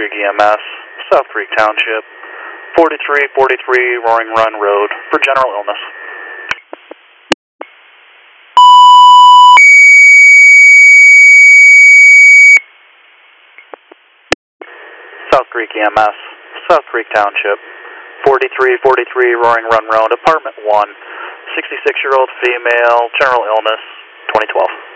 Creek EMS, South Creek Township, 4343 Roaring Run Road for general illness. South Creek EMS, South Creek Township, 4343 Roaring Run Road, Apartment 1, 66-year-old female, general illness, 2012.